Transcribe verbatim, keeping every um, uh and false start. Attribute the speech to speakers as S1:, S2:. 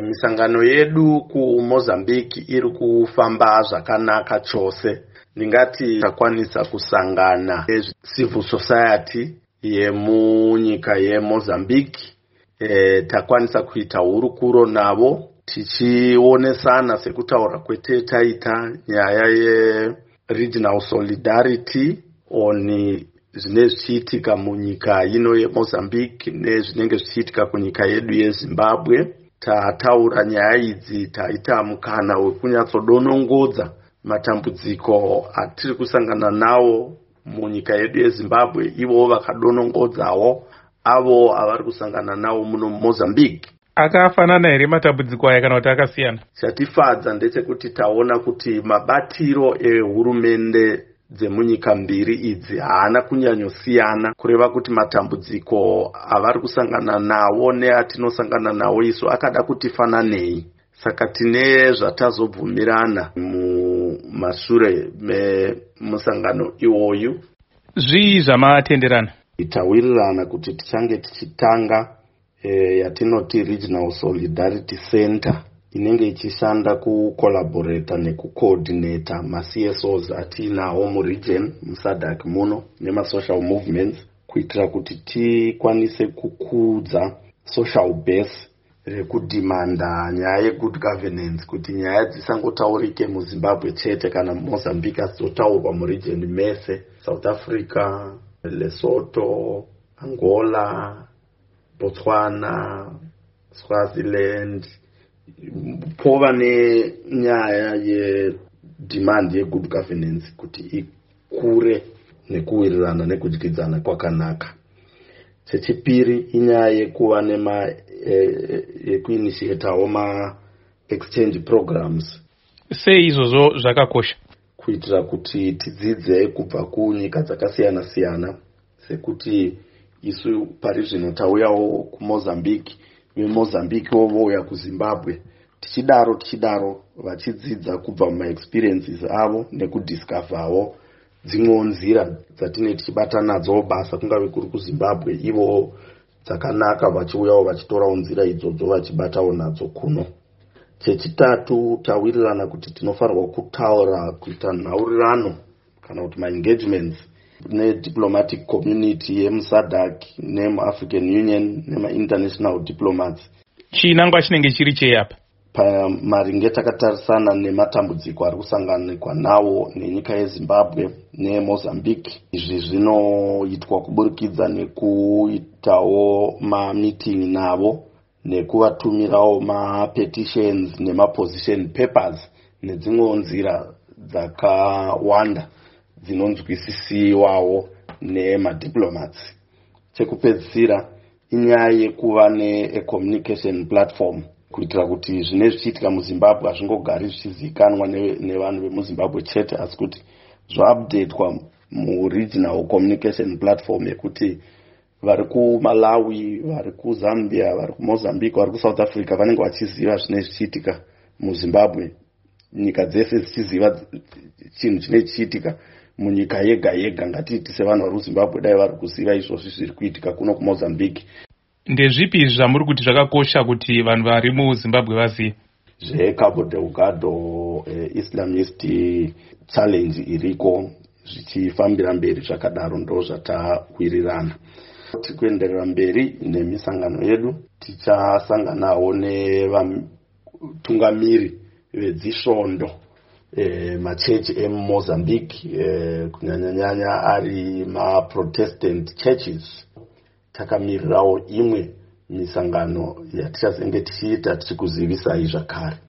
S1: Misangano yedu ku Mozambique iri kufamba zvakanaka chose. Ndingati takwanisa kusangana civil society yemunyika yeMozambique. E, takwanisa kuita hurukuro navo tichionesana sekutaura kwete taita nyaya ye regional solidarity oni zvine zvichiitika munyika ino yeMozambique nezvinenge zvichiitika kunyika yedu yeZimbabwe. Tataura nyaya idzi taita mukana wekunyatsodonongodza matambudziko atiri kusangana nawo munyika yedu yeZimbabwe, ivo vakadonongodzawo avo avari kusangana nawo muno Mozambique.
S2: Akafanana here matambudziko aya kana kuti akasiyana?
S1: Chatifadza ndechekuti taona kuti mabatiro ehurumende dzemunyika mbiri idzi haana kunyanyosiyana, kureva kuti matambudziko avari kusangana nawo neatinosangana nawo isu akada kuti fananei. Saka tine zvatazobvumirana mumashure memusangano iwoyu.
S2: Zvii zvamatenderana?
S1: Tawirirana kuti tichange tichitanga e, yatinoti Regional Solidarity Center inenge ichishanda kucollaborata nekucoordinata ma-C S Os atinawo muregion muSADC muno nema-social movements kuitira kuti tikwanise kukudza social base rekudimanda nyaya yegood governance, kuti nyaya dzisangotaurike muZimbabwe chete kana muMozambique asi dzotaurwa muregion mese, South Africa, Lesotho, Angola, Botswana, Swaziland. Pova nenyaya yedemand yegood governance kuti ikure nekuwirirana nekudyidzana kwakanaka. Chechipiri inyaya yekuva nema yekuinitiatawo ma exchange programs.
S2: Sei izvozvo zvakakosha?
S1: Kuitira kuti tidzidze kubva kunyika dzakasiyana siyana, sekuti isu pari zvino tauyawo kuMozambique, veMozambique vouya kuZimbabwe, tichidaro tichidaro vachidzidza kubva mumaexperiences avo nekudiscoverwo dzimwewo nzira dzatine tichibata nadzo basa kungave kuri kuZimbabwe ivo dzakanaka, vachiuyawo vachitorawo nzira idzodzo vachibatawo nadzo kuno. Chechitatu tawirirana kuti tinofanirwa kutaura kuita nhaurirano kana kuti ma-engagements ne-diplomatic community yemuSADC nemu-African Union nema-international diplomats.
S2: Chinangwa chinenge chiri cheyapa?
S1: Pamaringe takatarisana nematambudziko ari kusanganikwa nawo nenyika yeZimbabwe neMozambique. Izvi zvinoitwa kuburikidza nekuitawo ma-meeting navo nekuvatumirawo ma-petitions nema-position papers nedzimwewo nzira dzakawanda dzinonzwisisiwawo nema-diplomats. Chekupedzisira inyaya yekuva ne-communication platform kuitira kuti zvine zvichiitika muZimbabwe hazvingogari zvichizivikanwa nevanhu vemuZimbabwe chete, asi kuti zvaupdatewa mu-regional communication platform yekuti vari kuMalawi, vari kuZambia, vari kuMozambique, vari kuSouth Africa vanenge vachiziva zvine zvichiitika muZimbabwe. Nyika dzese dzichiziva chinhu chine chichiitika munyika yega yega. Ngatiti sevanhu vari kuZimbabwe dai vari kuziva izvozvi zviri kuitika kuno kuMozambique.
S2: Ndezvipi izvi zvamuri kuti zvakakosha kuti vanhu vari muZimbabwe vazive?
S1: ZveCabo Delgado eh, Islamist challenge iriko zvichifambira mberi zvakadaro ndo zvatawirirana. Tikuenderera mberi nemisangano yedu, tichasanganawo nevatungamiri vedzisvondo eh, machechi emuMozambique eh, kunyanyanyanya ari ma-Protestant churches. Takamirirawo imwe misangano yatichazenge tichiita tichikuzivisai zvakare.